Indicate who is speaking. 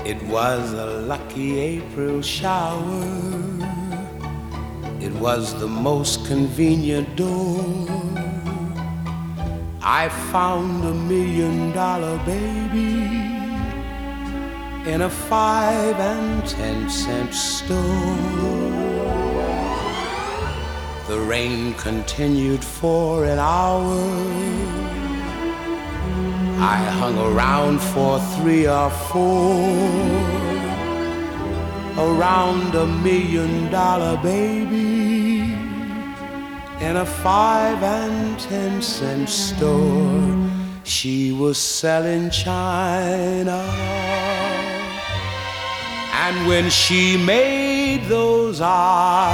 Speaker 1: It was a lucky April shower. It was the most convenient door. I found $1,000,000 baby in a 5 and 10 cent store. The rain continued for an hour. I hung around for 3 or 4 around $1,000,000 baby in a 5 and 10 cent store. She was selling china, and when she made those eyes